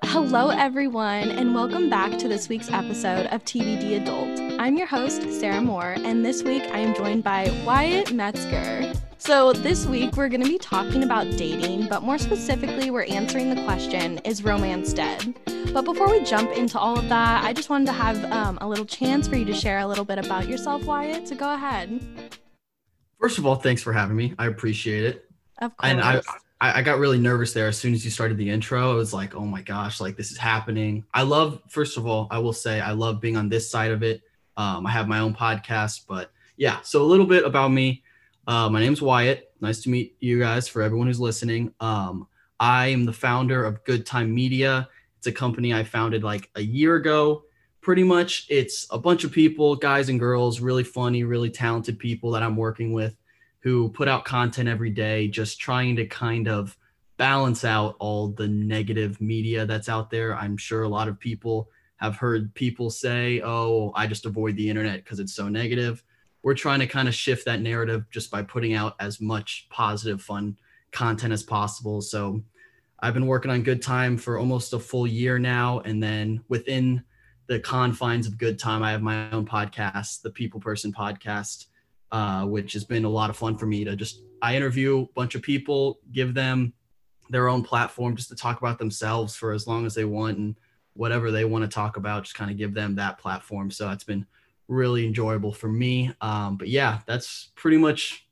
Hello, everyone, and welcome back to this week's episode of TBD Adult. I'm your host, Sarah Moore, and this week I am joined by Wyatt Metzger. So this week we're going to be talking about dating, but more specifically, we're answering the question, is romance dead? But before we jump into all of that, I just wanted to have a little chance for you to share a little bit about yourself, Wyatt, so go ahead. First of all, thanks for having me. I appreciate it. Of And I, course. I got really nervous there as soon as you started the intro. I was like, oh my gosh, like this is happening. First of all, I will say I love being on this side of it. I have my own podcast, but yeah. So a little bit about me. My name's Wyatt. Nice to meet you guys. For everyone who's listening, I am the founder of Good Time Media. It's a company I founded like a year ago. Pretty much, it's a bunch of people, guys and girls, really funny, really talented people that I'm working with who put out content every day, just trying to kind of balance out all the negative media that's out there. I'm sure a lot of people have heard people say, oh, I just avoid the internet because it's so negative. We're trying to kind of shift that narrative just by putting out as much positive, fun content as possible. So I've been working on Good Time for almost a full year now. And then within the confines of Good Time, I have my own podcast, the People Person Podcast, which has been a lot of fun for me I interview a bunch of people, give them their own platform just to talk about themselves for as long as they want and whatever they want to talk about, just kind of give them that platform. So it's been really enjoyable for me. But yeah, that's pretty much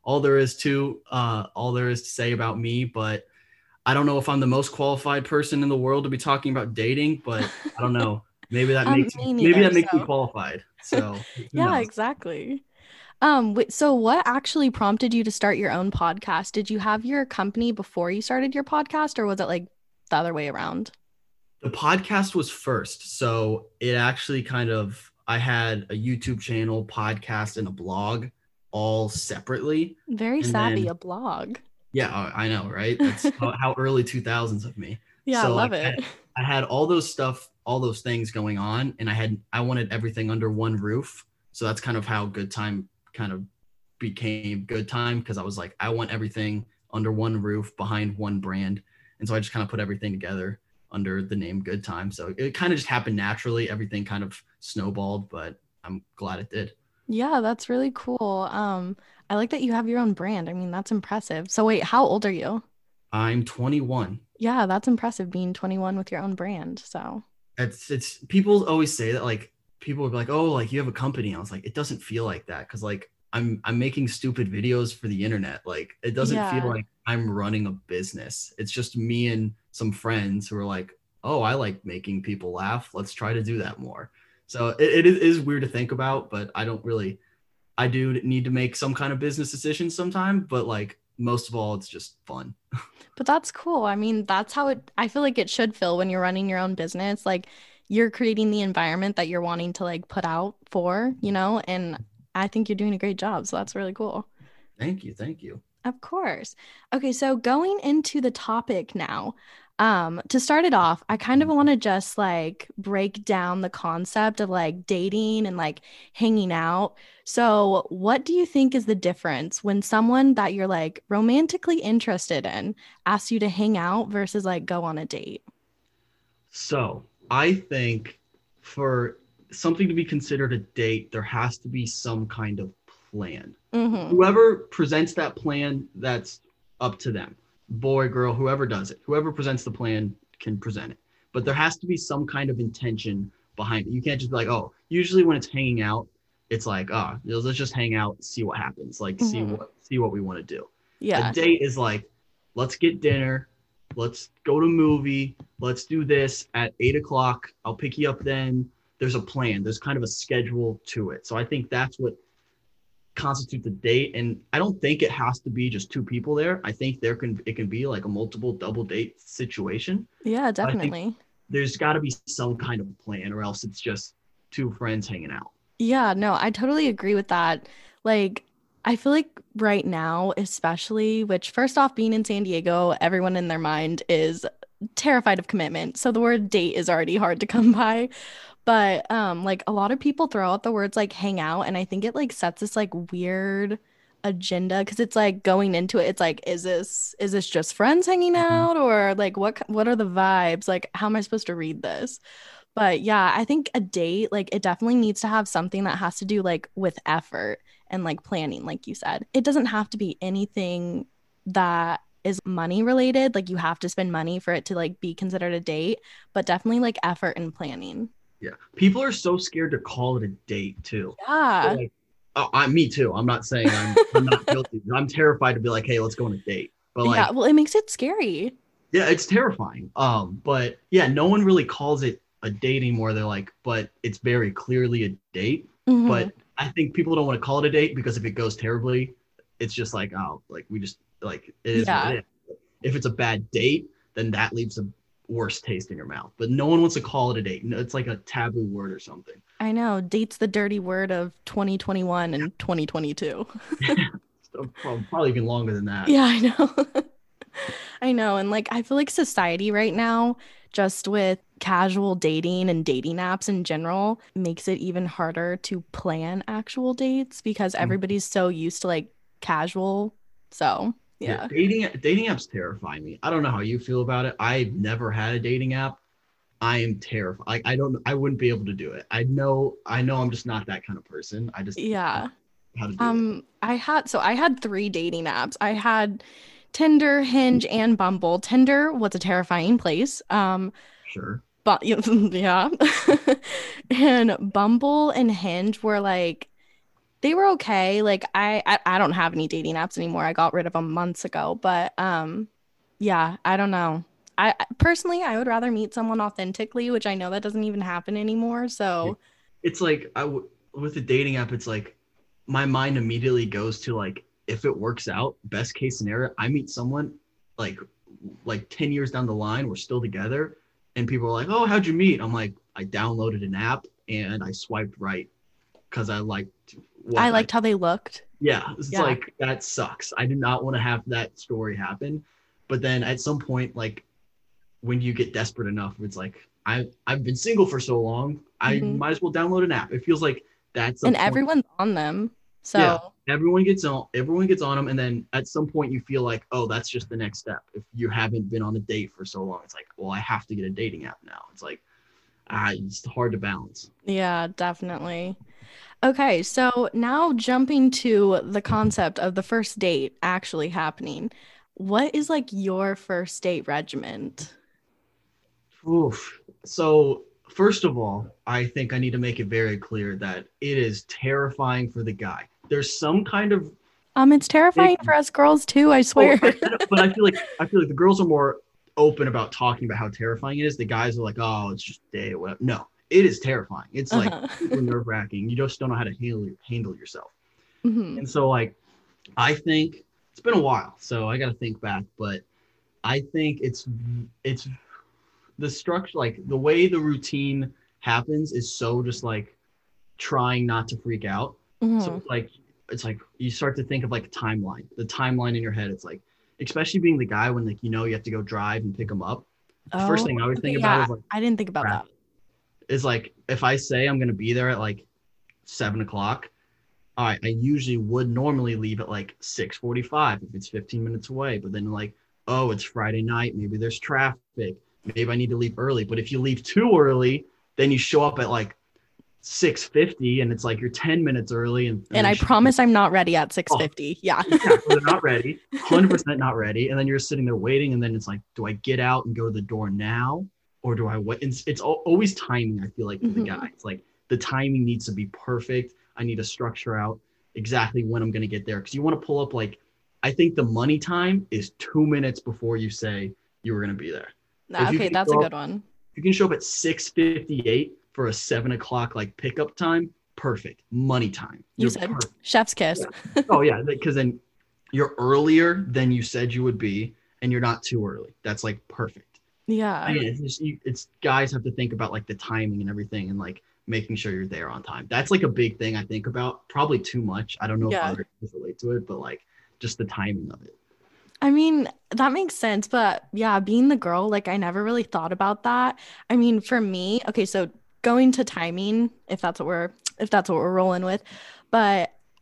all there is to say about me. But I don't know if I'm the most qualified person in the world to be talking about dating, but I don't know. Me Maybe neither, that makes me so. qualified. So who Yeah, knows? exactly. So what actually prompted you to start your own podcast? Did you have your company before you started your podcast, or was it like the other way around? The podcast was first. So it actually I had a YouTube channel, podcast, and a blog all separately. Very And savvy, then, a blog. yeah, I know, right? That's how early 2000s of me. Yeah, I So love it. I had all those stuff, all those things going on, and I wanted everything under one roof. So that's kind of how Good Time kind of became Good Time because I was like, I want everything under one roof behind one brand. And so I just kind of put everything together under the name Good Time. So it kind of just happened naturally. Everything kind of snowballed, but I'm glad it did. Yeah, that's really cool. I like that you have your own brand. I mean, that's impressive. So wait, how old are you? I'm 21. Yeah, that's impressive being 21 with your own brand. So, It's people always say that like people would be like, oh, like you have a company. I was like, it doesn't feel like that because like I'm making stupid videos for the internet. Like it doesn't feel yeah. like I'm running a business. It's just me and some friends who are like, oh, I like making people laugh. Let's try to do that more. So it is weird to think about, but I do need to make some kind of business decision sometime, but like most of all, it's just fun. But that's cool. I mean, that's how I feel like it should feel when you're running your own business. Like you're creating the environment that you're wanting to like put out for, and I think you're doing a great job. So that's really cool. Thank you. Thank you. Of course. Okay, so going into the topic now, to start it off, I kind of want to just like break down the concept of like dating and like hanging out. So, what do you think is the difference when someone that you're like romantically interested in asks you to hang out versus like go on a date? So I think for something to be considered a date, there has to be some kind of plan. Mm-hmm. Whoever presents that plan, that's up to them. Boy, girl, whoever does it, whoever presents the plan can present it. But there has to be some kind of intention behind it. You can't just be like, oh, usually when it's hanging out, it's like, oh, let's just hang out, see what happens, like Mm-hmm. see what we want to do. A Yeah. date is like, let's get dinner, let's go to a movie, let's do this at 8 o'clock. I'll pick you up then. There's a plan. There's kind of a schedule to it. So I think that's what constitutes a date. And I don't think it has to be just two people there. I think it can be like a multiple double date situation. Yeah, But I think definitely. there's got to be some kind of plan, or else it's just two friends hanging out. Yeah, no, I totally agree with that. Like, I feel like right now, especially, which first off, being in San Diego, everyone in their mind is terrified of commitment. So the word date is already hard to come by. But like a lot of people throw out the words like hang out, and I think it like sets this like weird agenda because it's like going into it, it's like, is this just friends hanging Mhm. out or like what are the vibes? Like, how am I supposed to read this? But yeah, I think a date, like it definitely needs to have something that has to do like with effort and like planning, like you said. It doesn't have to be anything that is money related. Like you have to spend money for it to like be considered a date, but definitely like effort and planning. Yeah. People are so scared to call it a date too. So Yeah. like, oh, me too. I'm not saying I'm not guilty. I'm terrified to be like, hey, let's go on a date. But Yeah. like, Well, it makes it scary. yeah, it's terrifying. But yeah, no one really calls it a date anymore. They're like, but it's very clearly a date. Hmm. But I think people don't want to call it a date because if it goes terribly, it's just like, oh, like we just like it is what Yeah. it is. If it's a bad date, then that leaves a worse taste in your mouth. But no one wants to call it a date. No, it's like a taboo word or something. I know. Date's the dirty word of 2021 and 2022. So probably even longer than that. Yeah, I know. I know. And like, I feel like society right now, just with casual dating and dating apps in general, makes it even harder to plan actual dates because everybody's so used to like casual. So, Yeah, yeah. dating apps terrify me. I don't know how you feel about it. I've never had a dating app. I am terrified. Like I wouldn't be able to do it. I know I'm just not that kind of person. I just don't Yeah. know how to do it. I had three dating apps. I had Tinder, Hinge, and Bumble. Tinder was a terrifying place. Sure. But yeah. And Bumble and Hinge were like they were okay. Like I don't have any dating apps anymore. I got rid of them months ago. But yeah, I don't know. Personally I would rather meet someone authentically, which I know that doesn't even happen anymore. So It's like with the dating app, it's like my mind immediately goes to like if it works out, best case scenario, I meet someone like 10 years down the line, we're still together, and people are like, "Oh, how'd you meet?" I'm like, "I downloaded an app and I swiped right because I liked I what I." liked how they looked. Yeah, it's Yeah. like that sucks. I do not want to have that story happen. But then at some point, like when you get desperate enough, it's like I've been single for so long, I Hmm. might as well download an app. It feels like that's a And point. everyone's on them. Yeah, So everyone gets on them, and then at some point you feel like, oh, that's just the next step. If you haven't been on a date for so long, it's like, well, I have to get a dating app now. It's like it's hard to balance. yeah, definitely. Okay, so now jumping to the concept of the first date actually happening. What is like your first date regiment? Oof. So, first of all, I think I need to make it very clear that it is terrifying for the guy. There's some kind of It's terrifying for us girls too, I oh, swear. but I feel like the girls are more open about talking about how terrifying it is. The guys are like, oh, it's just a day, whatever. No, it is terrifying. It's like Uh-huh. super nerve wracking. You just don't know how to handle yourself. Hmm. And so, like, I think it's been a while, so I got to think back. But I think it's the structure, like the way the routine happens, is so just like trying not to freak out. So Hmm. it's like you start to think of like a timeline. The timeline in your head, it's like, especially being the guy when like you have to go drive and pick them up. The first Oh, thing I always okay, think about yeah. is like I didn't think about crap. that. Is like if I say I'm gonna be there at like 7 o'clock, all right, I usually would normally leave at like 6:45 if it's 15 minutes away. But then like, oh, it's Friday night, maybe there's traffic, maybe I need to leave early. But if you leave too early, then you show up at like 6:50 and it's like you're 10 minutes early and And then I she's promise I'm not ready at oh 6:50. Yeah. yeah, so they're not ready, 100% not ready, and then you're sitting there waiting, and then it's like, do I get out and go to the door now, or do I wait? It's always timing. I feel like for the Hmm. guy, it's like the timing needs to be perfect. I need to structure out exactly when I'm going to get there because you want to pull up like, I think the money time is 2 minutes before you say you were going to be there. If you Okay, can that's a show good up, one. if you can show up at 6:58 for a 7 o'clock like pickup time, perfect. Money time. You You're said perfect. chef's Yeah. kiss. Oh yeah, because then you're earlier than you said you would be, and you're not too early. That's like perfect. Yeah. Again, it's guys have to think about like the timing and everything, and like making sure you're there on time. That's like a big thing I think about. Probably too much. I don't know if Yeah. others relate to it, but like just the timing of it. I mean, that makes sense, but yeah, being the girl, like I never really thought about that. I mean, for me, okay, so going to timing, if that's what we're rolling with, but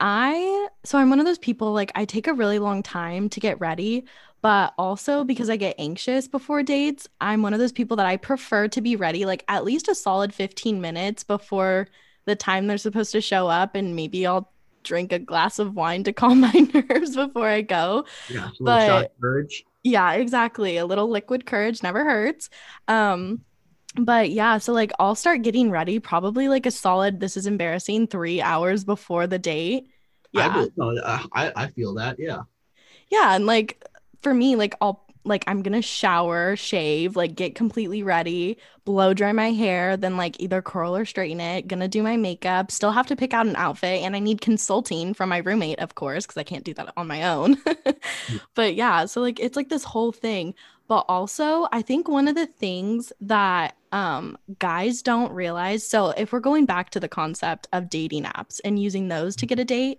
I'm one of those people like I take a really long time to get ready, but also because I get anxious before dates, I'm one of those people that I prefer to be ready like at least a solid 15 minutes before the time they're supposed to show up, and maybe I'll drink a glass of wine to calm my nerves before I go. Yeah, a little shot of But courage. yeah, exactly. A little liquid courage never hurts. Um, but yeah, so like I'll start getting ready probably like a solid, this is embarrassing, 3 hours before the date. I Yeah. believe, no, I feel that. Yeah. Yeah, and like for me, like I'm gonna shower, shave, like get completely ready, blow dry my hair, then like either curl or straighten it, gonna do my makeup, still have to pick out an outfit, and I need consulting from my roommate, of course, because I can't do that on my own. But yeah, so like it's like this whole thing. But also, I think one of the things that guys don't realize, so if we're going back to the concept of dating apps and using those to get a date,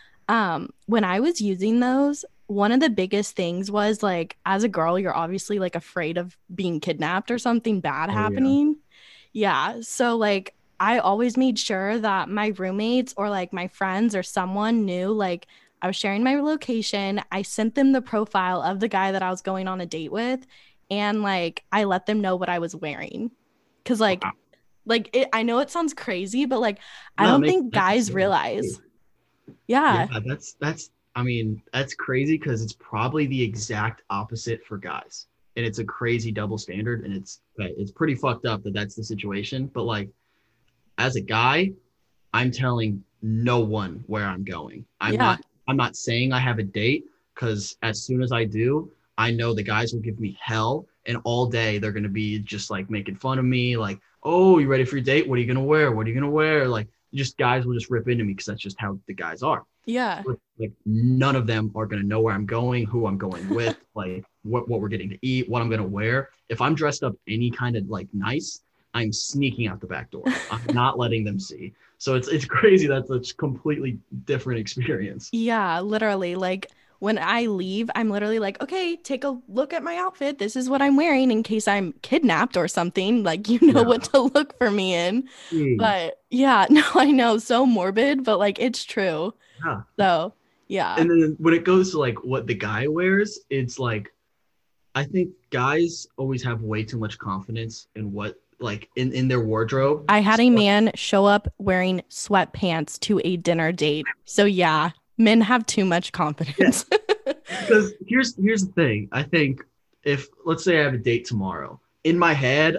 when I was using those, one of the biggest things was like as a girl, you're obviously like afraid of being kidnapped or something bad Oh yeah. happening. Yeah. So like I always made sure that my roommates or like my friends or someone knew like I was sharing my location. I sent them the profile of the guy that I was going on a date with, and like I let them know what I was wearing. Cause Wow. like it, I know it sounds crazy, but like I No, it don't makes think sense. guys Yeah. realize. Yeah, Yeah. that's I mean, that's crazy because it's probably the exact opposite for guys. And it's a crazy double standard and it's pretty fucked up that that's the situation, but like as a guy, I'm telling no one where I'm going. Yeah. I'm not saying I have a date cuz as soon as I do, I know the guys will give me hell and all day they're going to be just like making fun of me like, "Oh, you ready for your date? What are you going to wear? What are you going to wear?" Like just guys will just rip into me cuz that's just how the guys are. Yeah. Like none of them are gonna know where I'm going, who I'm going with, like what we're getting to eat, what I'm gonna wear. If I'm dressed up any kind of like nice, I'm sneaking out the back door. I'm not letting them see. So it's crazy. That's a completely different experience. Yeah, literally. Like when I leave, I'm literally like, okay, take a look at my outfit. This is what I'm wearing in case I'm kidnapped or something. Like, you know what Yeah. to look for me in. Jeez. But yeah, no, I know, so morbid, but like it's true. Yeah. So, yeah. And then when it goes to like what the guy wears, it's like I think guys always have way too much confidence in what like in their wardrobe. I had So a man show up wearing sweatpants to a dinner date. So, yeah, men have too much yeah, confidence. because here's the thing. I think if let's say I have a date tomorrow, in my head,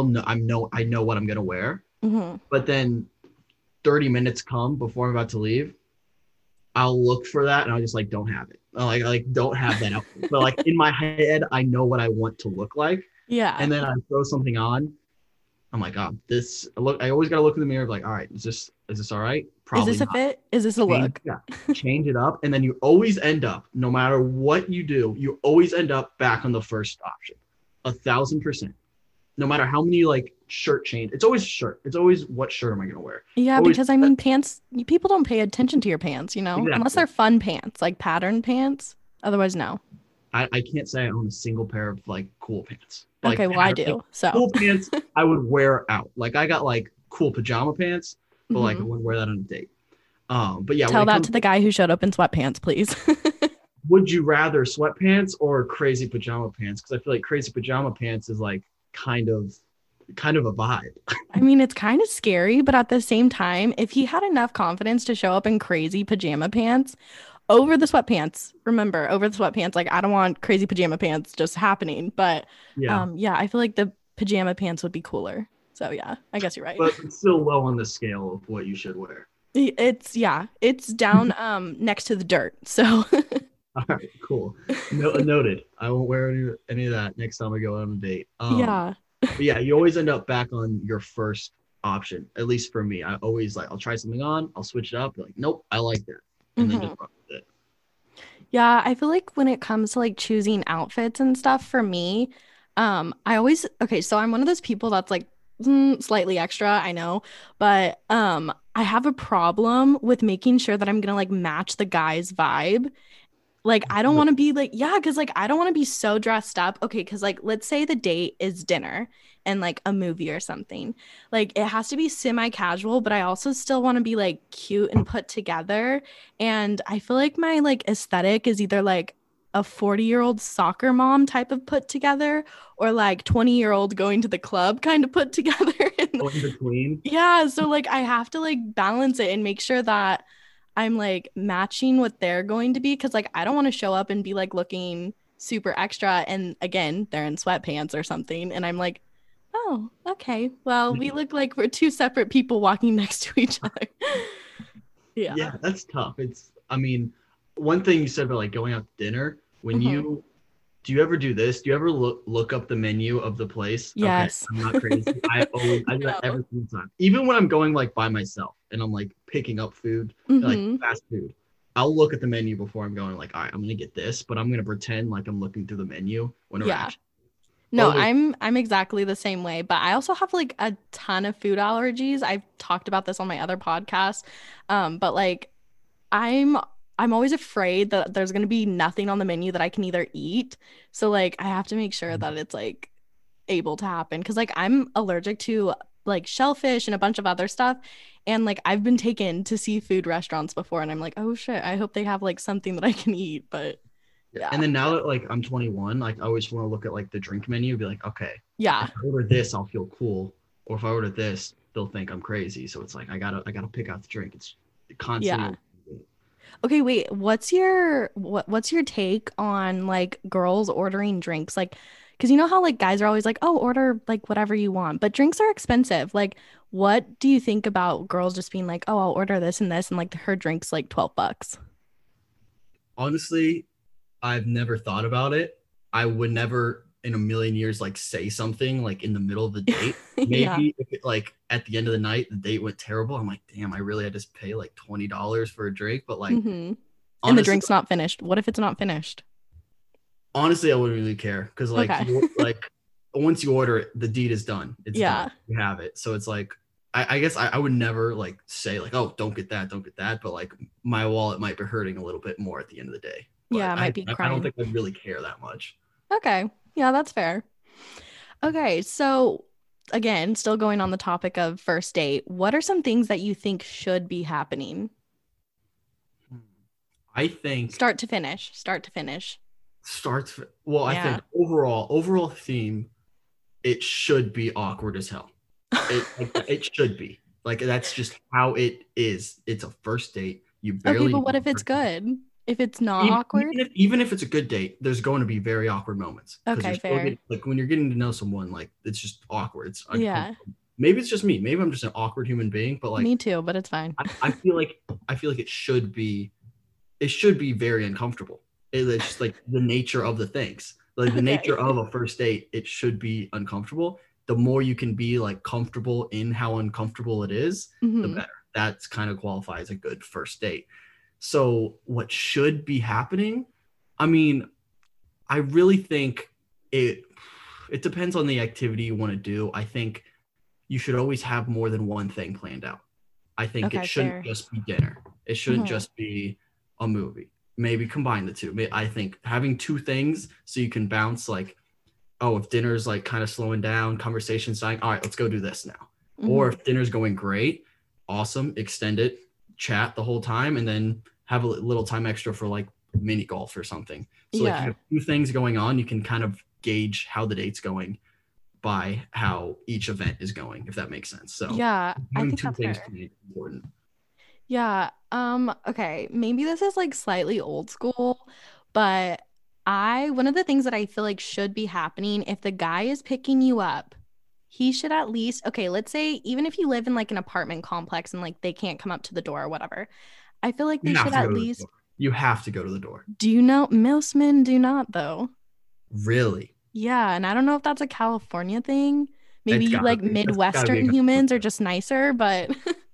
I know what I'm gonna wear. Mhm. But then 30 minutes come before I'm about to leave, I'll look for that and I just like don't have it. I like don't have that outfit. But like in my head, I know what I want to look like. Yeah. And then I throw something on. I'm like, oh, this look. I always gotta look in the mirror, like, all right, is this all right? Is Probably this a not. fit? Is this a Change, look? yeah, change it up, and then you always end up, no matter what you do, you always end up back on the first option, 1,000%. No matter how many like shirt change, it's always shirt. It's always what shirt am I gonna wear? Yeah, Always because I mean, pants, people don't pay attention to your pants, unless exactly. they're fun pants, like patterned pants. Otherwise, no. I can't say I own a single pair of like cool pants. Okay, well, I Like do. So, cool pants I would wear out. Like I got like cool pajama pants, but like I mhm. wouldn't wear that on a date. But yeah, when Tell it that comes to the guy who showed up in sweatpants, please. would you rather sweatpants or crazy pajama pants? Because I feel like crazy pajama pants is like kind of a vibe. I mean, it's kind of scary, but at the same time, if he had enough confidence to show up in crazy pajama pants over the sweatpants, remember, over the sweatpants, like I don't want crazy pajama pants just happening, but Yeah, yeah, I feel like the pajama pants would be cooler. So yeah, I guess you're right. but it's still low on the scale of what you should wear. It's yeah, it's down next to the dirt. So All right, cool. No, noted. I won't wear any of that next time I go on a date. yeah. But yeah, you always end up back on your first option. At least for me, I always like I'll try something on, I'll switch it up. Be like, nope, I like that, and then Hmm. just rock with it. Yeah, I feel like when it comes to like choosing outfits and stuff for me, I always okay, so I'm one of those people that's like slightly extra, I know, but I have a problem with making sure that I'm gonna like match the guy's vibe. Like, I don't want to be like, yeah, because like I don't want to be so dressed up. Okay, because like let's say the date is dinner and like a movie or something. Like it has to be semi-casual, but I also still want to be like cute and put together. And I feel like my like aesthetic is either like a 40-year-old soccer mom type of put together or like 20-year-old going to the club kind of put together. And Go in between. yeah, so like I have to like balance it and make sure that I'm like matching what they're going to be because like I don't want to show up and be like looking super extra and again they're in sweatpants or something and I'm like, oh, okay. Well, we look like we're two separate people walking next to each other. Yeah. Yeah, that's tough. I mean, one thing you said about like going out to dinner, when Mhm. do you ever do this? Do you ever look up the menu of the place? Okay, Yes. I'm not crazy. I do that No. every single time. Even when I'm going like by myself and I'm like picking up food, like Hmm. fast food. I'll look at the menu before I'm going like, all right, I'm gonna get this, but I'm gonna pretend like I'm looking through the menu when we're Yeah. actually No, always. I'm exactly the same way, but I also have like a ton of food allergies. I've talked about this on my other podcast. But like I'm I'm always afraid that there's going to be nothing on the menu that I can either eat. So like I have to make sure that it's like able to happen because like I'm allergic to like shellfish and a bunch of other stuff. And like I've been taken to seafood restaurants before and I'm like, oh shit, I hope they have like something that I can eat. But Yeah. yeah. And then now that like I'm 21, like I always want to look at like the drink menu and be like, okay, Yeah. if I order this, I'll feel cool. Or if I order this, they'll think I'm crazy. So it's like I gotta pick out the drink. It's Yeah. constantly. Okay, wait. What's your take on like girls ordering drinks? Like, because you know how like guys are always like, oh, order like whatever you want, but drinks are expensive. Like, what do you think about girls just being like, oh, I'll order this and like her drink's like $12? Honestly, I've never thought about it. I would never in a million years like say something like in the middle of the date. Yeah. Maybe if it like at the end of the night the date went terrible, I'm like, damn, I really had to pay like $20 for a drink. But like Hmm. And the honestly, drink's not finished. What if it's not finished? honestly, I wouldn't really care because like Okay. you like once you order it, the deed is done. It's done. Yeah. You have it. So it's like I guess I would never like say like, oh, don't get that, don't get that. But like my wallet might be hurting a little bit more at the end of the day. But Yeah, it might be I don't crime. think I'd really care that much. Okay. Yeah, that's fair. Okay, so again, still going on the topic of first date, what are some things that you think should be happening? I think Start to finish. Start to finish. starts well, I Yeah. think overall theme, it should be awkward as hell. It should be. Like that's just how it is. It's a first date. You Okay, barely but know what the if it's person. good? If it's not awkward? Even if it's a good date, there's going to be very awkward moments because you're Okay, still fair. getting like when you're getting to know someone, like it's just awkward. It's Yeah, uncomfortable. Maybe it's just me. Maybe I'm just an awkward human being, but like me too, but it's fine. I feel like it should be very uncomfortable. It's just like the nature of the things, like the nature Okay. of a first date. It should be uncomfortable. The more you can be like comfortable in how uncomfortable it is, the Hmm. better. That's kind of qualifies a good first date. So what should be happening? I mean, I really think it it depends on the activity you want to do. I think you should always have more than one thing planned out. I think it Okay, shouldn't fair. just be dinner. It shouldn't Hmm. just be a movie. Maybe combine the two. I think having two things so you can bounce like, oh, if dinner's like kind of slowing down, conversation's dying, all right, let's go do this now. Or Hmm. if dinner's going great, awesome, extend it, chat the whole time, and then have a little time extra for like mini golf or something. So like you Yeah. have two things going on, you can kind of gauge how the date's going by how each event is going, if that makes sense. So Yeah, I having think two that's things fair. to me is important. Yeah. Okay. Maybe this is like slightly old school, but one of the things that I feel like should be happening if the guy is picking you up, he should at least, okay, let's say even if you live in like an apartment complex and like they can't come up to the door or whatever, I feel like they You should have to at go to the least, door. You have to go to the door. do you know, most men do not though. Really? Yeah. And I don't know if that's a California thing. Maybe It's you gotta like be. That's gotta be a Midwestern compliment. humans are just nicer, but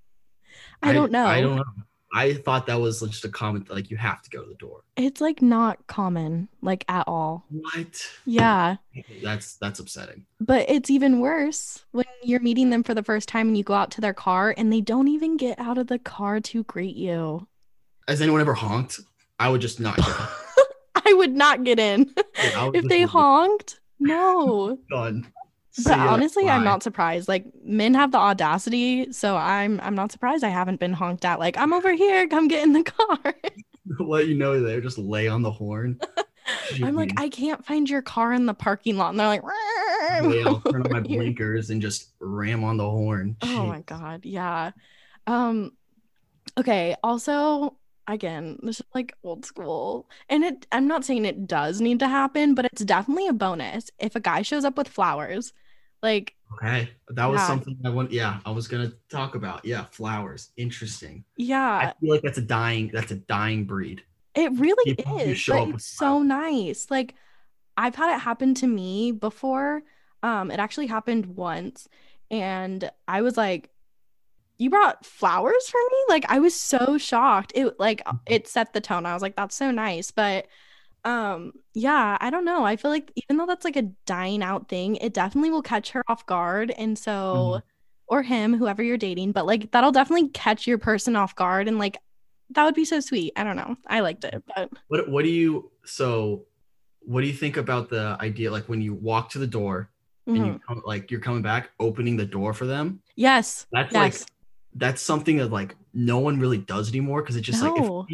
I I don't I know. don't know. I thought that was just a comment like you have to go to the door. It's like not common, like at all. What? Yeah. That's upsetting. But it's even worse when you're meeting them for the first time and you go out to their car and they don't even get out of the car to greet you. Has anyone ever honked? I would just not get out. I would not get in. Yeah, I was If just they like, honked, no. done. But See ya. honestly, I'm Bye. not surprised. Like men have the audacity, so I'm not surprised I haven't been honked at. Like, I'm over here, come get in the car. Let you know there. Just lay on the horn. I'm like, Jeez. I can't find your car in the parking lot. And they're like, Yeah, I'm I'll turn on over my here. blinkers and just ram on the horn. Oh Jeez. my God. Yeah. Um, okay. Also, again, this is like old school. And I'm not saying it does need to happen, but it's definitely a bonus if a guy shows up with flowers. Like, Okay. That was yeah, something I want. Yeah, I was gonna talk about. Yeah, flowers. Interesting. I yeah, feel like that's a dying breed. it really People who is, show but up with it's flowers. so nice. Like, I've had it happen to me before. It actually happened once, and I was like, "You brought flowers for me?" Like, I was so shocked. It set the tone. I was like, "That's so nice." But yeah, I don't know. I feel like even though that's like a dying out thing, it definitely will catch her off guard. And so, Mhm. or him, whoever you're dating, but like that'll definitely catch your person off guard. And like that would be so sweet. I don't know. I liked it, but What do you so what do you think about the idea like when you walk to the door and mhm. you're coming back, opening the door for them? Yes, That's like yes. that's something that like no one really does anymore because it's just like No,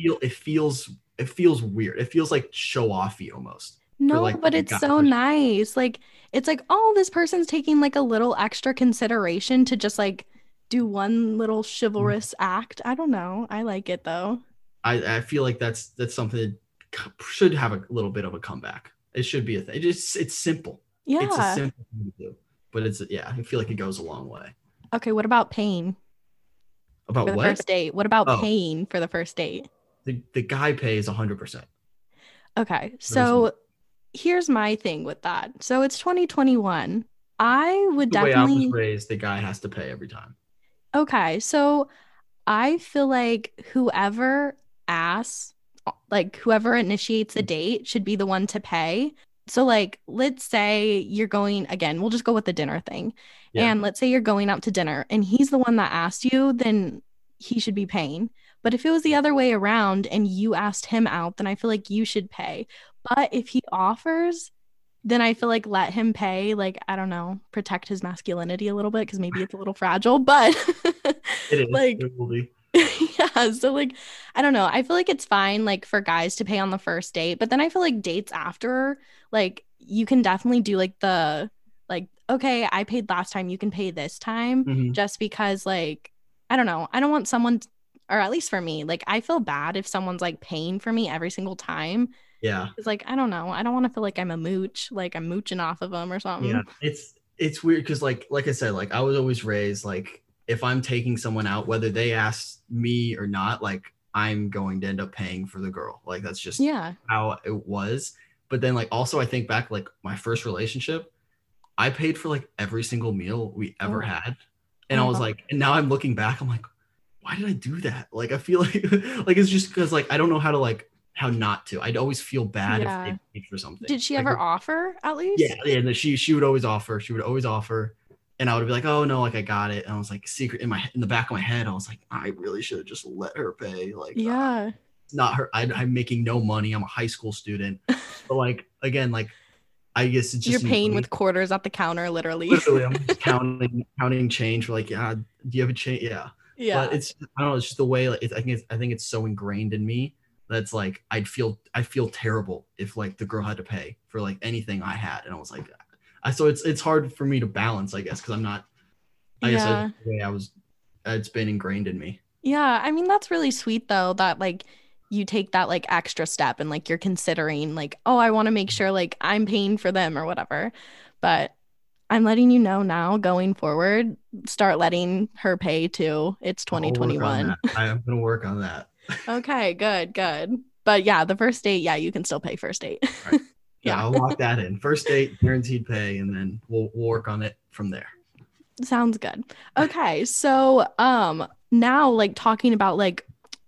it feels weird. It feels like show offy almost for no, like but the it's guy. so nice. Like, it's like, oh, this person's taking like a little extra consideration to just like do one little chivalrous act. I don't know. I like it though. I feel like that's something that should have a little bit of a comeback. It should be a thing. It's simple. It's a Yeah. simple thing to do, but it's yeah. I feel like it goes a long way. Okay, what about paying About for the what? first date? What about Oh, paying for the first date? the guy pays 100%. Okay, There's no so here's my thing with that. So it's 2021. I would the way I was definitely, raised. The guy has to pay every time. okay, so I feel like whoever asks, like whoever initiates the date should be the one to pay. So, like, let's say you're going again, we'll just go with the dinner thing. Yeah, And let's say you're going out to dinner and he's the one that asked you, then he should be paying. But if it was the other way around and you asked him out, then I feel like you should pay. But if he offers, then I feel like let him pay. Like, I don't know, protect his masculinity a little bit because maybe it's a little fragile. But it is. like, It will be. yeah, so like I don't know. I feel like it's fine like for guys to pay on the first date, but then I feel like dates after, like you can definitely do like the like okay, I paid last time, you can pay this time Hmm. just because like I don't know. I don't want someone or at least for me, like I feel bad if someone's like paying for me every single time. Yeah, It's like I don't know. I don't want to feel like I'm a mooch, like I'm mooching off of them or yeah. something. It's weird because like I said, like I was always raised like if I'm taking someone out, whether they ask me or not, like I'm going to end up paying for the girl. Like that's just Yeah. how it was. But then like also I think back like my first relationship, I paid for like every single meal we ever Oh, had. oh And I my was God. like, and now I'm looking back, I'm like, why did I do that? Like I feel like like it's just because like I don't know how to like how not to. I'd always feel bad if Yeah. they paid for something. Did she Like ever offer at yeah, least? yeah. And she would always offer. She would always offer. And I would be like, oh no, like I got it. And I was like secret in the back of my head, I was like, I really should have just let her pay. Like Yeah. it's not her. I'm making no money. I'm a high school student. But like again, like I guess it's You're just paying ingrained. with quarters at the counter, literally. Literally, I'm just counting change for like, yeah, do you have a change? Yeah. But Yeah. it's I don't know, it's just the way like I think it's so ingrained in me that's like I feel terrible if like the girl had to pay for like anything I had. And I was like, so it's hard for me to balance, I guess, because I'm not I guess I, the Yeah. way I was it's been ingrained in me. Yeah. I mean, that's really sweet though, that like you take that like extra step and like you're considering like, oh, I want to make sure like I'm paying for them or whatever. But I'm letting you know now going forward, start letting her pay too. It's I'll work on 2021. that. I am gonna work on that. Okay, good, good. But yeah, the first date, yeah, you can still pay first date. All right. Yeah, Yeah. I'll lock that in. First date, guaranteed pay, and then we'll work on it from there. Sounds good. Okay, so now like talking about like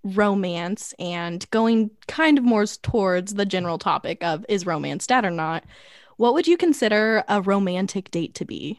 romance and going kind of more towards the general topic of is romance dead or not, what would you consider a romantic date to be?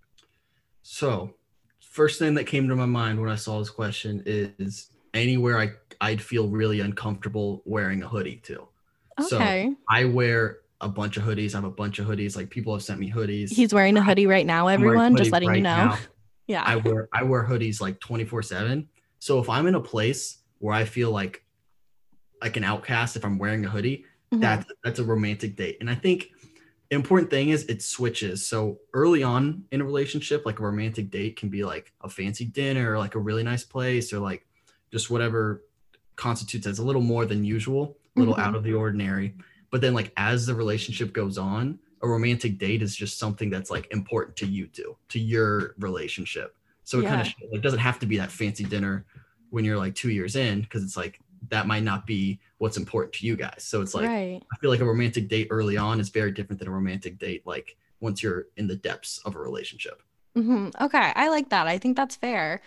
So, first thing that came to my mind when I saw this question is anywhere I'd feel really uncomfortable wearing a hoodie to. So Okay. I wear a bunch of hoodies. I have a bunch of hoodies. Like people have sent me hoodies. He's wearing a hoodie right now, I'm wearing everyone, a just hoodie letting you right know. now. Yeah. I wear hoodies like 24/7. So if I'm in a place where I feel like an outcast, if I'm wearing a hoodie, Mhm. that's a romantic date. And I think the important thing is it switches. So early on in a relationship, like a romantic date can be like a fancy dinner or like a really nice place or like just whatever constitutes as a little more than usual, a little out Mhm. of the ordinary. But then like as the relationship goes on, a romantic date is just something that's like important to you two, to your relationship. So it kind of Yeah. like doesn't have to be that fancy dinner when you're like 2 years in, because it's like that might not be what's important to you guys. So it's like Right. I feel like a romantic date early on is very different than a romantic date like once you're in the depths of a relationship. Okay, I like that. I think that's fair.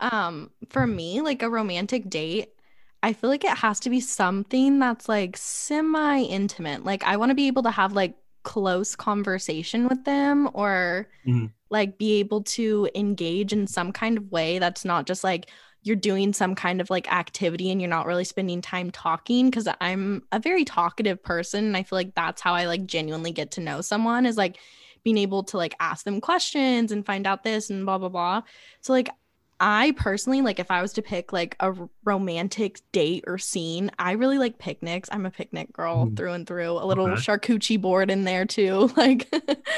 For me, like a romantic date, I feel like it has to be something that's like semi-intimate. Like I want to be able to have like close conversation with them or Mhm. like be able to engage in some kind of way that's not just like you're doing some kind of like activity and you're not really spending time talking because I'm a very talkative person and I feel like that's how I like genuinely get to know someone is like being able to like ask them questions and find out this and blah blah blah. So like I personally like if I was to pick like a romantic date or scene, I really like picnics. I'm a picnic girl Mhm. through and through. A little Okay. charcuterie board in there too. Like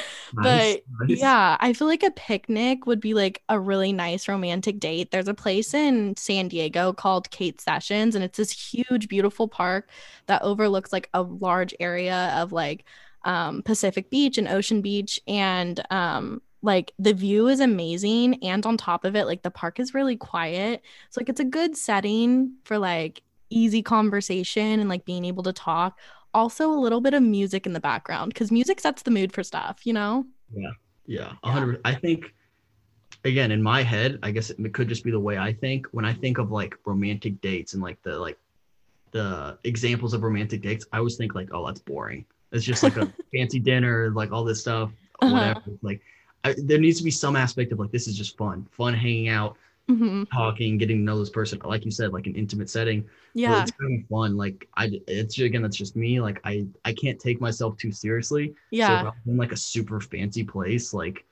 Nice. but Nice. yeah, I feel like a picnic would be like a really nice romantic date. There's a place in San Diego called Kate Sessions, and it's this huge, beautiful park that overlooks like a large area of like Pacific Beach and Ocean Beach. And like the view is amazing. And on top of it, like the park is really quiet. So like it's a good setting for like easy conversation and like being able to talk also a little bit of music in the background because music sets the mood for stuff, you know? Yeah. Yeah. Yeah. 100. I think again in my head, I guess it could just be the way I think when I think of like romantic dates and like the examples of romantic dates, I always think like, oh, that's boring. It's just like a fancy dinner, like all this stuff, whatever. Uh-huh. Like there needs to be some aspect of like this is just fun hanging out, Hmm. talking, getting to know this person. Like you said, like an intimate setting. But Yeah. it's kind of fun. Like it's again, that's just me. Like I can't take myself too seriously. So if Yeah. I'm in like a super fancy place, like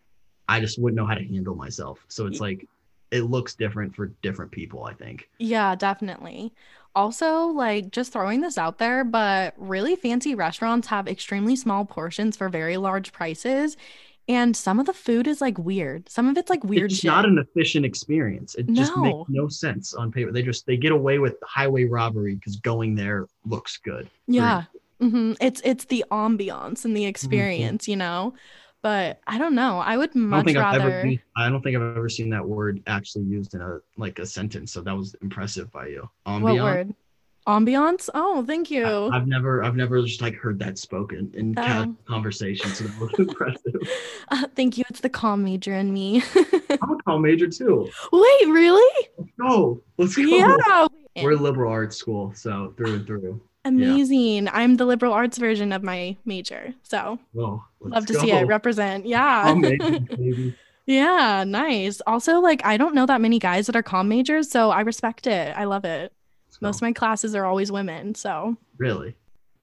I just wouldn't know how to handle myself. So it's Y- like it looks different for different people, I think. Yeah, definitely. Also, like just throwing this out there, but really fancy restaurants have extremely small portions for very large prices. And some of the food is like weird. Some of it's like It's weird just not shit. an efficient experience. It just makes No. no sense on paper. They get away with highway robbery because going there looks good. For Yeah. It's the ambiance and the Mhm. experience, you know? But I don't know. I would much rather. I don't think I've ever seen that word actually used in a like a sentence. So that was impressive by you. What Ambiance. word? Ambiance? Oh, thank you. I've never just like heard that spoken in casual Oh. conversation. So that was impressive. Thank you. It's the comm major in me. I'm a comm major too. Wait, really? Let's go. Let's go. Yeah. We're a liberal arts school, so through and through. Yeah. Amazing. I'm the liberal arts version of my major. So Well, love let's to see it go. represent. Yeah. Comm major, baby. Yeah, nice. Also, like, I don't know that many guys that are comm majors, so I respect it. I love it. Let's Most of go. my classes are always women. So, Really?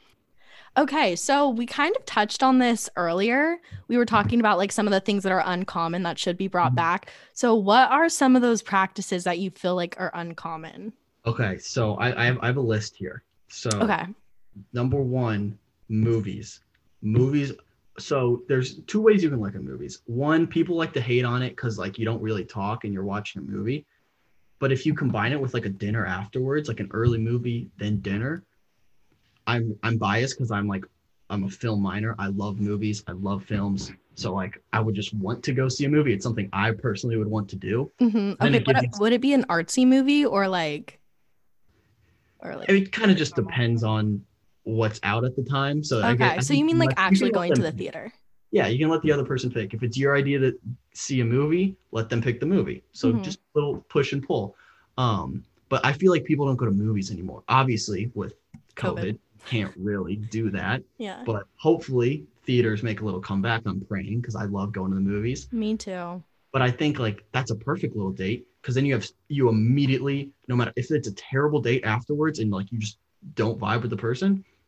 okay. So we kind of touched on this earlier. We were talking about like some of the things that are uncommon that should be brought Mhm. back. So, what are some of those practices that you feel like are uncommon? Okay, so I have a list here. So Okay. number one, movies. Movies. So there's two ways you can look at movies. One, people like to hate on it because like you don't really talk and you're watching a movie. But if you combine it with like a dinner afterwards, like an early movie, then dinner, I'm biased because I'm a film minor. I love movies. I love films. So like I would just want to go see a movie. It's something I personally would want to do. Then Okay. it gives you Would it be an artsy movie or like, it kind of just depends on what's out at the time. So okay. I So you think mean like you actually can let going to them the pick. theater? Yeah, you can let the other person pick. If it's your idea to see a movie, let them pick the movie. So Hmm. just a little push and pull. But I feel like people don't go to movies anymore. Obviously, with COVID. COVID, can't really do that. Yeah. But hopefully, theaters make a little comeback. I'm praying because I love going to the movies. Me too. But I think like that's a perfect little date because then you immediately, no matter if it's a terrible date afterwards and like you just don't vibe with the person,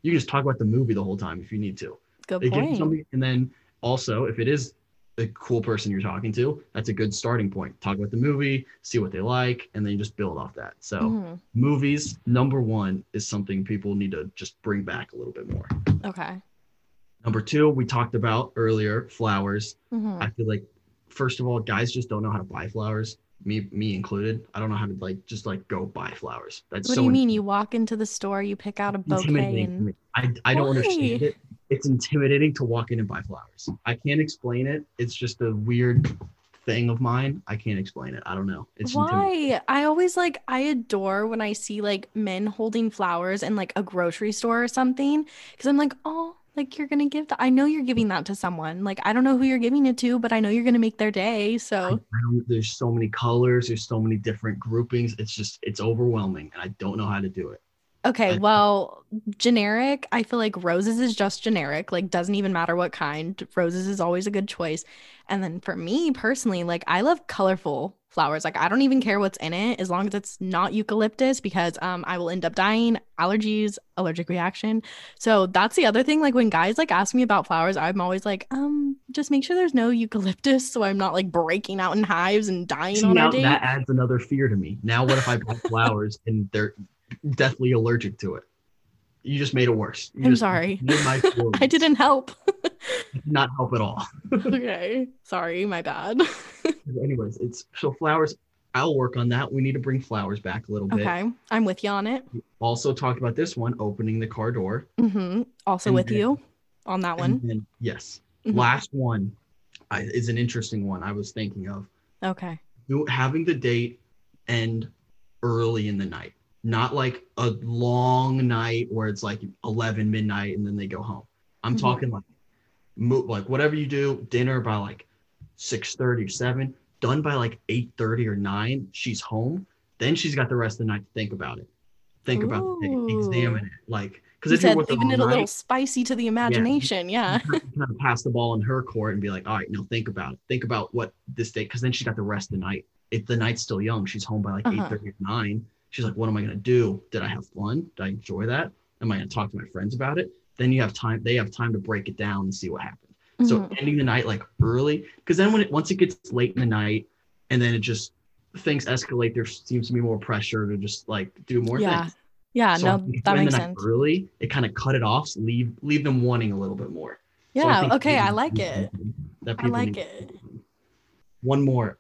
You can just talk about the movie the whole time if you need to. Good point. And then also, if it is a cool person you're talking to, that's a good starting point. Talk about the movie, see what they like, and then you just build off that. So movies, number one, is something people need to just bring back a little bit more. Okay. Number two, we talked about earlier, flowers. I feel like, first of all, guys just don't know how to buy flowers. Me included. I don't know how to just go buy flowers. That's what so do you mean? You walk into the store, you pick out a bouquet, and I don't understand it. It's intimidating to walk in and buy flowers. I can't explain it. It's just a weird thing of mine. I can't explain it. I don't know. It's why? I always I adore when I see men holding flowers in a grocery store or something, because I'm like, oh, you're gonna give that. I know you're giving that to someone. I don't know who you're giving it to, but I know you're gonna make their day. So there's so many colors. There's so many different groupings. It's overwhelming, and I don't know how to do it. Okay, well, generic, I feel like roses is just generic, doesn't even matter what kind. Roses is always a good choice. And then for me personally, I love colorful flowers. I don't even care what's in it as long as it's not eucalyptus, because I will end up dying, allergies, allergic reaction. So that's the other thing. When guys ask me about flowers, I'm always just make sure there's no eucalyptus so I'm not breaking out in hives and dying on our date. That adds another fear to me. Now what if I buy flowers and they're deathly allergic to it? You just made it worse. I'm sorry. I didn't help. Not help at all. Okay. Sorry, my bad. Anyways, so flowers, I'll work on that. We need to bring flowers back a little bit. Okay. I'm with you on it. We also talked about this one, opening the car door. Also with you on that one. Then, yes. Last one is an interesting one I was thinking of. Okay. Having the date end early in the night. Not a long night where it's 11 midnight and then they go home. I'm talking whatever you do, dinner by 6:30 or 7, done by 8:30 or 9, she's home. Then she's got the rest of the night to think about it. Think about the date, examine it. Because if you're leaving it a little spicy to the imagination, yeah. You kind of pass the ball in her court and be like, all right, no, think about it. Think about what this date, because then she got the rest of the night. If the night's still young, she's home by 8:30 or 9. She's like, what am I going to do? Did I have fun? Did I enjoy that? Am I going to talk to my friends about it? Then they have time to break it down and see what happened. So ending the night early, because then once it gets late in the night and then things escalate, there seems to be more pressure to just do more things. Yeah, so no, that makes sense. Early, it kind of cut it off, so leave them wanting a little bit more. Yeah, so okay, I like it. I like it. One more,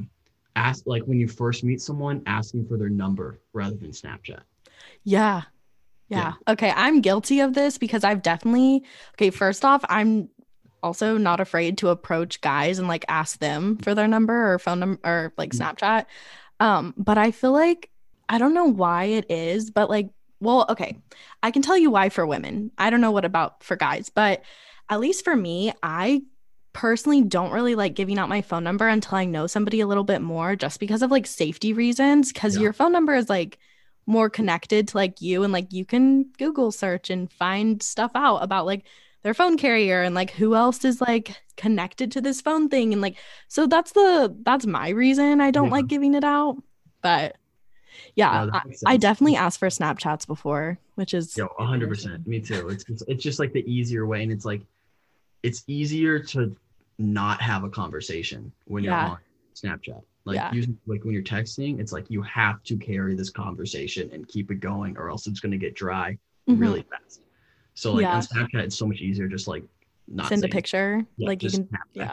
ask when you first meet someone, asking for their number rather than Snapchat. Yeah. Okay, I'm guilty of this because I've definitely first off, I'm also not afraid to approach guys and ask them for their number or phone number or Snapchat. But I feel I don't know why it is, but well, okay, I can tell you why for women. I don't know what about for guys, but at least for me, I personally don't really like giving out my phone number until I know somebody a little bit more, just because of safety reasons, because your phone number is more connected to you, and you can Google search and find stuff out about their phone carrier and who else is connected to this phone thing, and so that's my reason I don't like giving it out. But yeah, no, I definitely asked for Snapchats before, which is 100%. Me too. It's just the easier way, and it's easier to not have a conversation when you're on Snapchat. Using when you're texting, it's you have to carry this conversation and keep it going, or else it's going to get dry really fast. So on Snapchat, it's so much easier just not send a picture. You can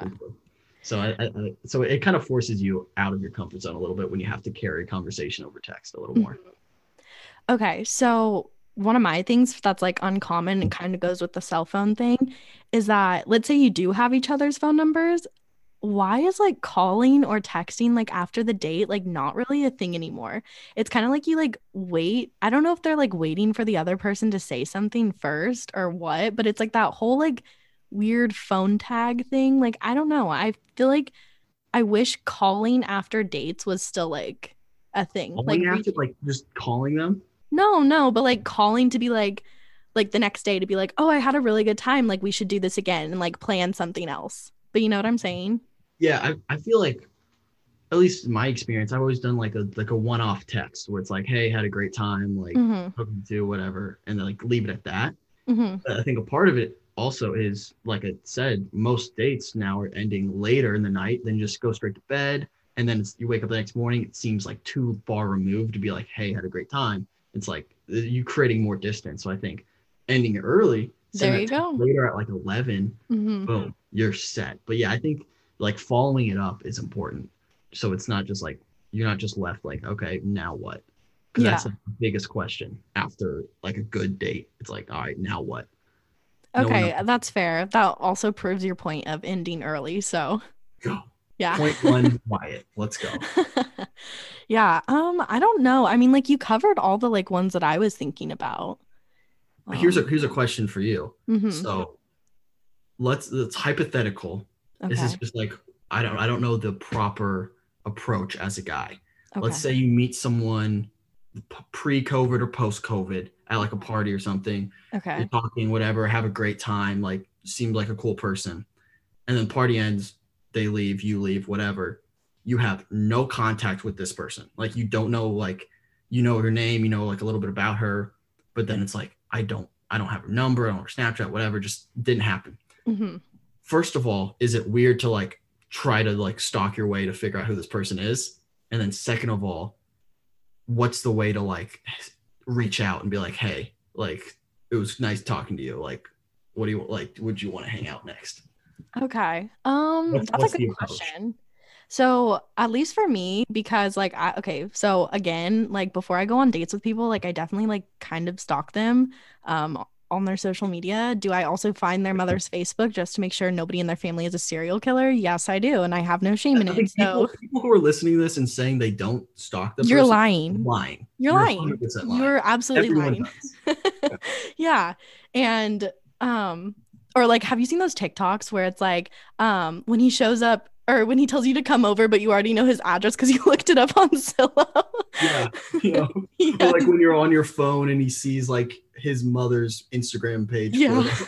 So so it kind of forces you out of your comfort zone a little bit when you have to carry a conversation over text a little more. Okay, so one of my things that's uncommon and kind of goes with the cell phone thing is that, let's say you do have each other's phone numbers, why is calling or texting after the date not really a thing anymore? It's kind of you wait. I don't know if they're waiting for the other person to say something first or what, but it's that whole weird phone tag thing. I don't know. I feel I wish calling after dates was still a thing. After, just calling them? No, but calling to be the next day to be oh, I had a really good time. We should do this again and plan something else. But you know what I'm saying? Yeah, I feel at least in my experience, I've always done a one-off text where it's hey, had a great time, hoping to whatever, and then leave it at that. Mm-hmm. I think a part of it also is, like I said, most dates now are ending later in the night than just go straight to bed. And then you wake up the next morning, it seems like too far removed to be like, hey, had a great time. It's like you creating more distance. So I think ending it early, send There that you text go. later at like 11, Mm-hmm. boom, you're set. But yeah, I think like following it up is important. So it's not just like, you're not just left like, okay, now what? Because Yeah. that's the biggest question after like a good date. It's like, all right, now what? No one knows. Okay, that's fair. That also proves your point of ending early. So, Go. yeah. Point one, Wyatt. Let's go. Yeah, I don't know. I mean, like you covered all the like ones that I was thinking about. Here's a Um, here's a question for you. mhm. So let's hypothetical. This is Okay. just like, I don't know the proper approach as a guy. Let's Okay. say you meet someone pre-COVID or post-COVID at like a party or something. You're Okay. talking, whatever, have a great time, like seemed like a cool person. And then party ends, they leave, you leave, whatever. You have no contact with this person. Like you don't know, like you know her name, you know like a little bit about her, but then it's like I don't have her number, I don't have her Snapchat, whatever, just didn't happen. Hmm. First of all, is it weird to like try to like stalk your way to figure out who this person is? And then second of all, what's the way to like reach out and be like, hey, like it was nice talking to you. Like, what do you like? Would you want to hang out next? Okay. What's That's a what's good the approach? question. So, at least for me, because like okay, so again, like before I go on dates with people, like I definitely like kind of stalk them on their social media. Do I also find their mother's Facebook just to make sure nobody in their family is a serial killer? Yes, I do, and I have no shame in I it. think So, people who are listening to this and saying they don't stalk the you're person, lying. lying. You're You're lying. 100% lying. You're absolutely Everyone lying. does. Yeah. And um or like have you seen those TikToks where it's like when he shows up or when he tells you to come over but you already know his address because you looked it up on Zillow? Yeah, you know, or Yeah. like when you're on your phone and he sees like his mother's Instagram page Yeah. photo.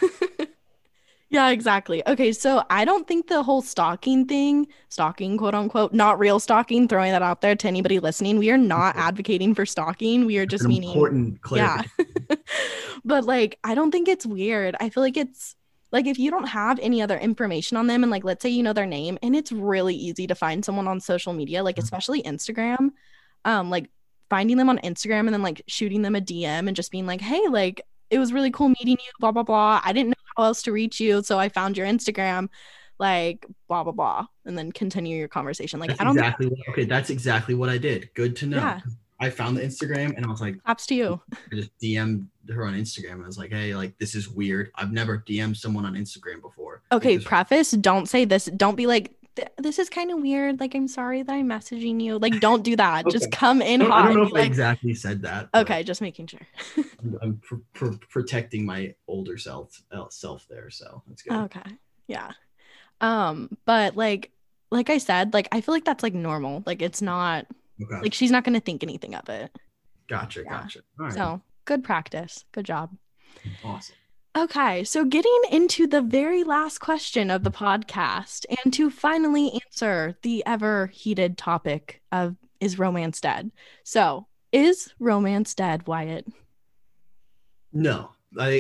Yeah, exactly. Okay, so I don't think the whole stalking thing, stalking, quote unquote, not real stalking, throwing that out there to anybody listening, we are not advocating for stalking. We are That's just an meaning, important yeah. clarification. But like, I don't think it's weird. I feel like it's like if you don't have any other information on them, and like, let's say you know their name, and it's really easy to find someone on social media, like especially Instagram, like finding them on Instagram and then like shooting them a DM and just being like, hey, like, it was really cool meeting you, blah, blah, blah. I didn't know how else to reach you. So I found your Instagram, like, blah, blah, blah. And then continue your conversation. Like, That's I don't think exactly that's what, weird. okay, that's exactly what I did. Good to know. Yeah. I found the Instagram and I was like, Props to you. I just DM'd her on Instagram. And I was like, hey, like this is weird. I've never DM'd someone on Instagram before. Like Okay, this. preface, don't say this. Don't be like, This is kind of weird. Like, I'm sorry that I'm messaging you." Like, don't do that. Okay. Just come in I hot don't and know be if I like, exactly said that, but okay, just making sure. I'm protecting my older self there. So that's good. Okay. Yeah. But like I said, like I feel like that's like normal. Like it's not Okay. like she's not gonna think anything of it. Gotcha. Yeah. Gotcha. All right. So good practice. Good job. Awesome. Okay, so getting into the very last question of the podcast, and to finally answer the ever heated topic of is romance dead? So, is romance dead, Wyatt? No,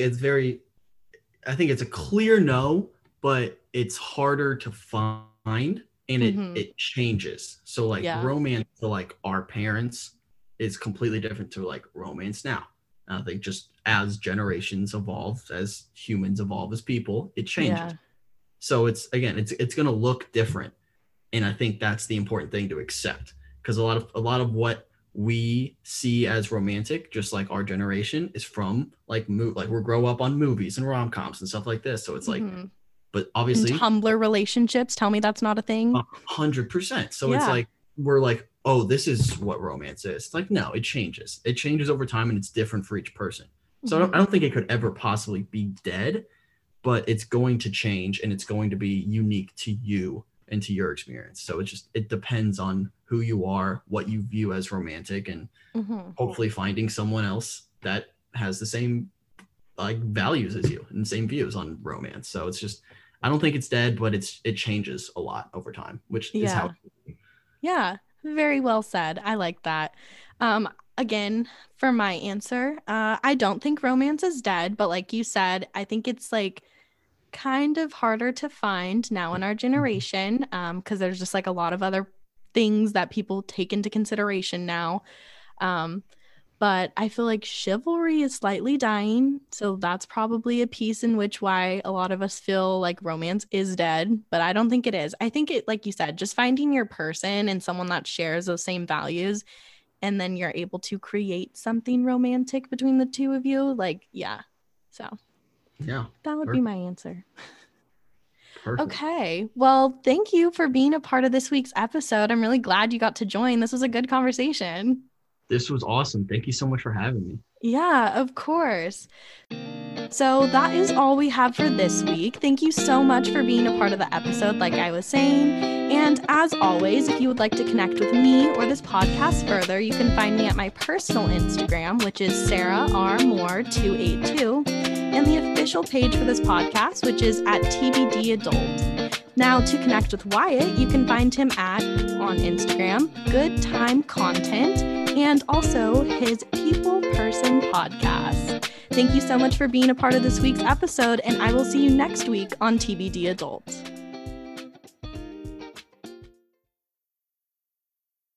I think it's a clear no, but it's harder to find and it Mm-hmm. it changes. So like Yeah. romance to like our parents is completely different to like romance now. I think just as generations evolve, as humans evolve as people, it changes. Yeah. So it's going to look different, and I think that's the important thing to accept, because a lot of what we see as romantic, just like our generation, is from like we grow up on movies and rom-coms and stuff like this. So it's like, Mm-hmm. but And obviously Tumblr relationships, tell me that's not a thing. 100%. So it's Yeah. like we're like, oh, this is what romance is. It's like, no, it changes. It changes over time and it's different for each person. So I don't, Mm-hmm. I don't think it could ever possibly be dead, but it's going to change and it's going to be unique to you and to your experience. So it depends on who you are, what you view as romantic, and Mm-hmm. hopefully finding someone else that has the same like values as you and same views on romance. So it's just, I don't think it's dead, but it changes a lot over time, which is how. Yeah. Yeah. Very well said. I like that. Um, again, for my answer, I don't think romance is dead, but like you said, I think it's like kind of harder to find now in our generation, because there's just like a lot of other things that people take into consideration now. But I feel like chivalry is slightly dying, so that's probably a piece in which why a lot of us feel like romance is dead, but I don't think it is. I think it, like you said, just finding your person and someone that shares those same values, and then you're able to create something romantic between the two of you. Like, yeah. So Yeah. that would be my answer. Perfect. Okay. Well, thank you for being a part of this week's episode. I'm really glad you got to join. This was a good conversation. This was awesome. Thank you so much for having me. Yeah, of course. So that is all we have for this week. Thank you so much for being a part of the episode, like I was saying. And as always, if you would like to connect with me or this podcast further, you can find me at my personal Instagram, which is Sarah R. Moore 282, and the official page for this podcast, which is at TBD Adult. Now, to connect with Wyatt, you can find him on Instagram, Good Time Content, and also his People Person podcast. Thank you so much for being a part of this week's episode, and I will see you next week on TBD Adult.